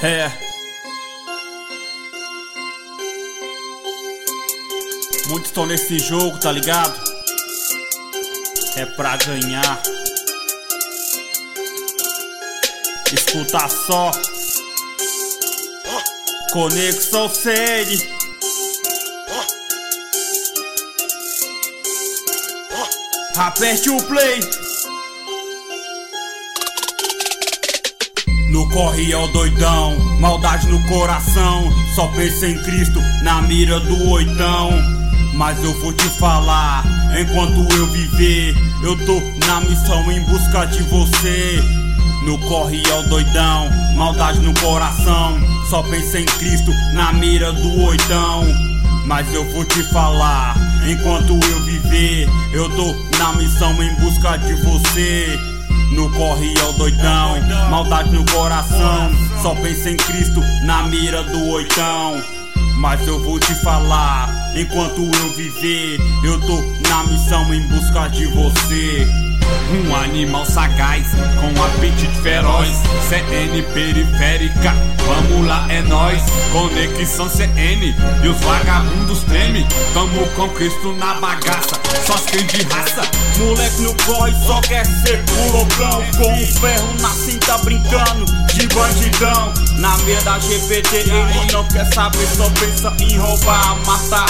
É. Muitos estão nesse jogo, tá ligado? É pra ganhar. Escuta só. Conexão Sede. Aperte o play. No corre é o doidão, maldade no coração. Só pensa em Cristo, na mira do oitão. Mas eu vou te falar, enquanto eu viver, eu tô na missão em busca de você. No corre é o doidão, maldade no coração. Só pensa em Cristo, na mira do oitão. Mas eu vou te falar, enquanto eu viver, eu tô na missão em busca de você. No corre é o doidão, maldade no coração. Só pensa em Cristo, na mira do oitão. Mas eu vou te falar, enquanto eu viver, eu tô na missão em busca de você. Um animal sagaz, com apetite feroz. CN periférica, vamos lá, é nóis. Conexão CN, e os vagabundos treme. Tamo com Cristo na bagaça, só quem de raça. Moleque no corre só quer ser o loucão, com o ferro na cinta brincando de bandidão. Na mira da GPT ele não quer saber, só pensa em roubar, matar,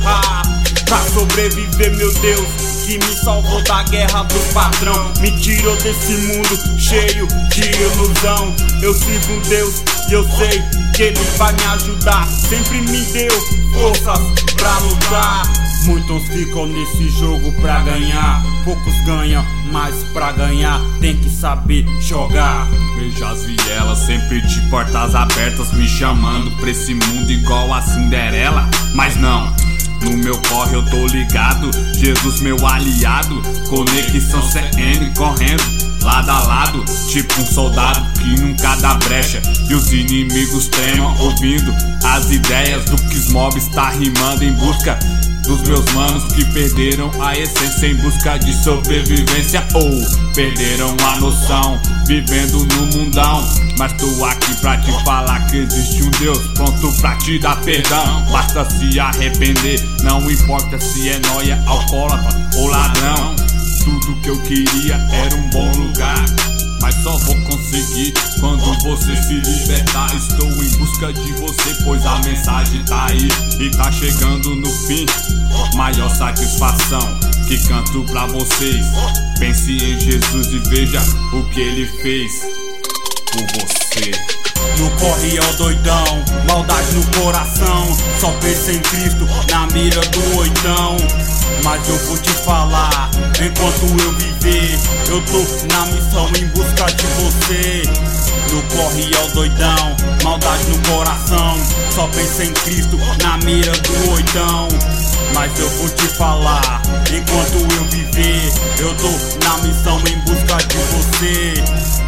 pra sobreviver, meu Deus, que me salvou da guerra dos patrão. Me tirou desse mundo cheio de ilusão. Eu sirvo um Deus e eu sei que Ele vai me ajudar. Sempre me deu forças pra lutar. Muitos ficam nesse jogo pra ganhar, poucos ganham, mas pra ganhar tem que saber jogar. Vejo as vielas sempre de portas abertas, me chamando pra esse mundo igual a Cinderela. Mas não, no meu corre eu tô ligado, Jesus meu aliado. Conexão CN correndo lado a lado, tipo um soldado que nunca dá brecha. E os inimigos tremam ouvindo as ideias do que os mobs tá rimando em busca dos meus manos que perderam a essência em busca de sobrevivência, ou perderam a noção vivendo no mundão. Mas tô aqui pra te falar que existe um Deus pronto pra te dar perdão. Basta se arrepender, não importa se é nóia, alcoólatra ou ladrão. Tudo que eu queria era um bom lugar, mas só vou conseguir quando você se libertar. Estou em busca de você, pois a mensagem tá aí e tá chegando no fim. Maior satisfação que canto pra vocês. Pense em Jesus e veja o que Ele fez por você. No corre é o doidão, maldade no coração. Só pensa em Cristo, na mira do oitão. Mas eu vou te falar, enquanto eu viver, eu tô na missão em busca de você. No corre é o doidão, maldade no coração. Só pensa em Cristo, na mira do oitão. Mas eu vou te falar, enquanto eu viver, eu tô na missão em busca de você.